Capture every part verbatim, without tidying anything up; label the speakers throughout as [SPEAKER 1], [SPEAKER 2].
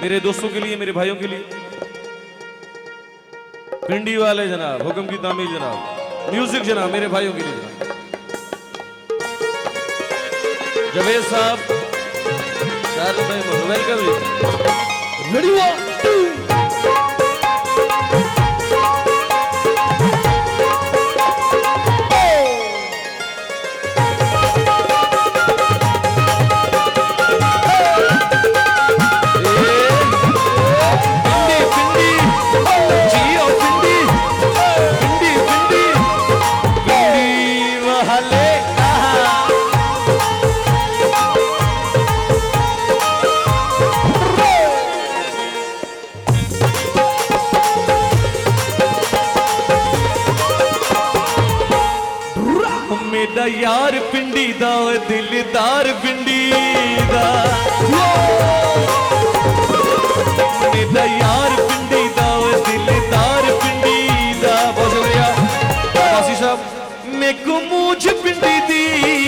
[SPEAKER 1] मेरे दोस्तों के लिए, मेरे भाइयों के लिए, पिंडी वाले जनाब, हुक्म की तामील जनाब, म्यूजिक जनाब, मेरे भाइयों के लिए जनाब, जवेद साहब, शाहरुख भाई, वेलकम जी। रेडी वन टू मेरा यार पिंडी दा दिलदार पिंडी दा, मेरा यार पिंडी दा दिलदार पिंडी दा। बहुत शुक्रिया वासी साहब। मेको मूछ पिंडी दी,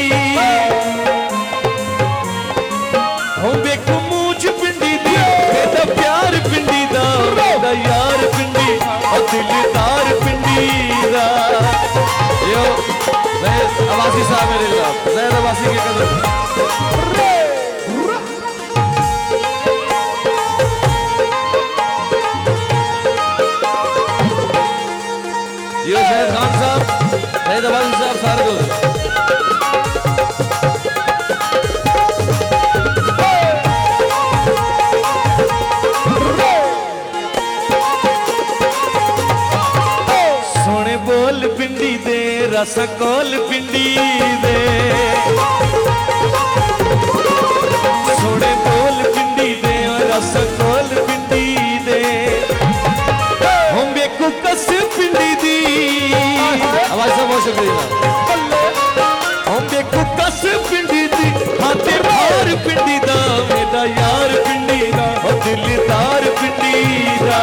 [SPEAKER 1] हो मेको मूछ पिंडी दी, मेरा प्यार पिंडी दा, मेरा यार पिंडी और दिलदार पिंडी दा। यो अवासी साहब मेरे खिलाफ, जैद अवासी के कदम। यो शहद खान साहब, जैद अवासी साहब, सारे दोस्त। सोने बोल पिंडी दे, रसकोल पिंडी दे, सोने बोल पिंडी दे, रसकोल पिंडी दे। हम बेकू कस पिंडी दी, आवाज से बहुत शुक्रिया। हम बेकू कस पिंडी दी, हाथे भार पिंडी दा, मेरा यार पिंडी दा, और दिलदार पिंडी दा।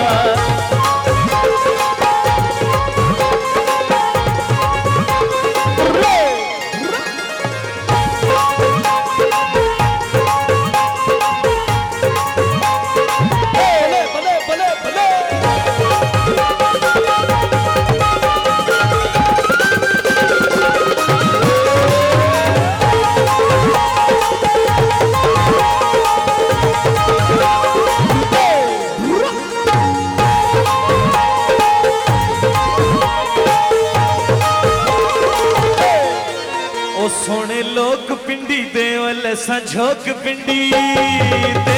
[SPEAKER 1] सोने लोग पिंडी दे, वाले संझोक पिंडी दे,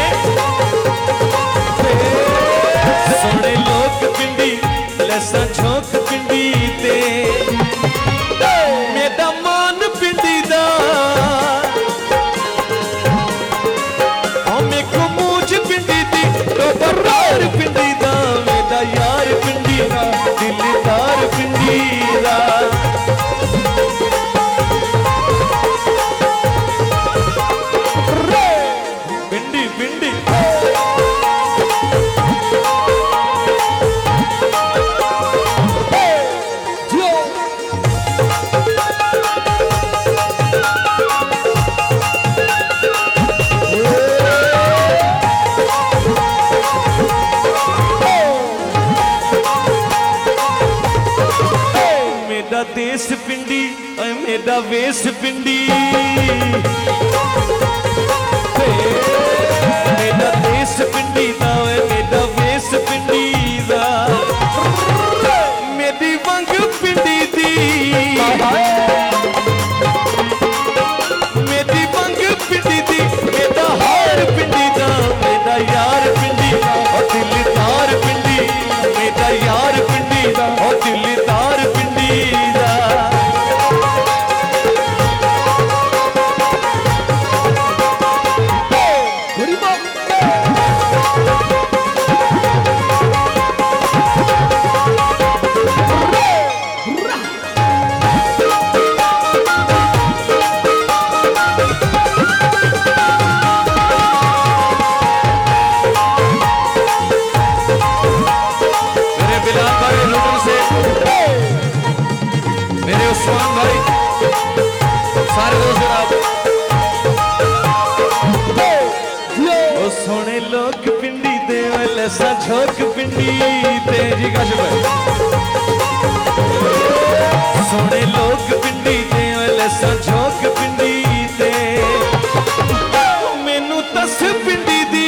[SPEAKER 1] सोने लोग पिंडी, वाले संझोक पिंडी दे। मेरा मान पिंडी दा, हमें को मूझ पिंडी दी, तो बरार पिंडी दा, मेरा यार पिंडी दा, दिलदार पिंडी दा। मेरा देश पिंडी, मेरा वेश पिंडी, मेरा देश पिंडी दा, मेरा वेश पिंडी दा। मेरी वंग पिंडी दी, मेरी वंग पिंडी दी, मेरा हार पिंडी दा, मेरा यार पिंडी और दिलदार पिंडी, मेरा यार पिंडी और दिलदार पिंडी दा। दे लसा झोंक पिंडी ते जी काश भाई सोने लोग पिंडी दे लसा झोंक पिंडी ते मैनू तस पिंडी दी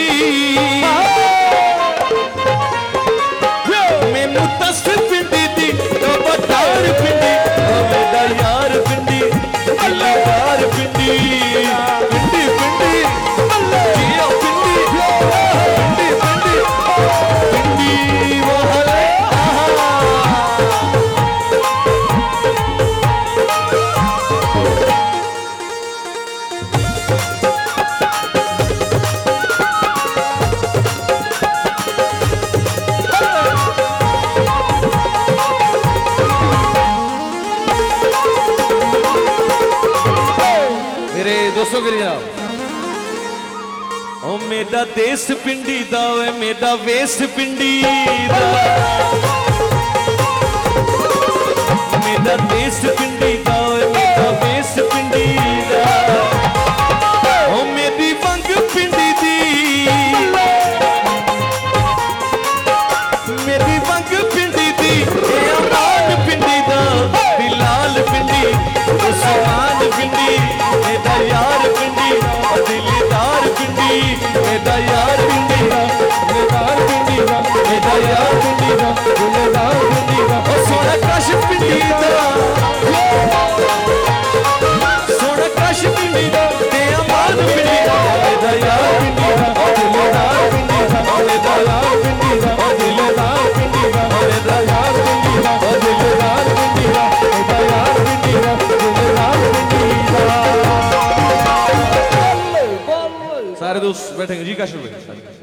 [SPEAKER 1] मैनू तस पिंडी दी तो बतार पिंडी तो मेरा यार पिंडी अल्लाह पिंडी पिंडी पिंडी जिया पिंडी पिंडी पिंडी पिंडी वहले मेरे दोस्तों के लिए ओ मेरा देश पिंडी दा वे मेरा वेस पिंडी दा मेरा देश पिंडी दा वे मेरा वेस पिंडी दा ओ मेरी वंग पिंडी दी मेरी वंग पिंडी दी ए अमान पिंडी दा बिलाल पिंडी उस्मान पिंडी मेरा यार पिंडी दिलदार पिंडी मेरा यार पिंडी दिलदार पिंडी मेरा यार पिंडी दिलदार पिंडी ओ सोना काश पिंडी दा सोना काश पिंडी दा ते अमान पिंडी मेरा यार पिंडी दिलदार पिंडी मेरा यार पिंडी दिलदार पिंडी मेरा यार पिंडी दिलदार पिंडी मेरा यार पिंडी दिलदार पिंडी सारे दोस्त बैठेंगे जी काश भाई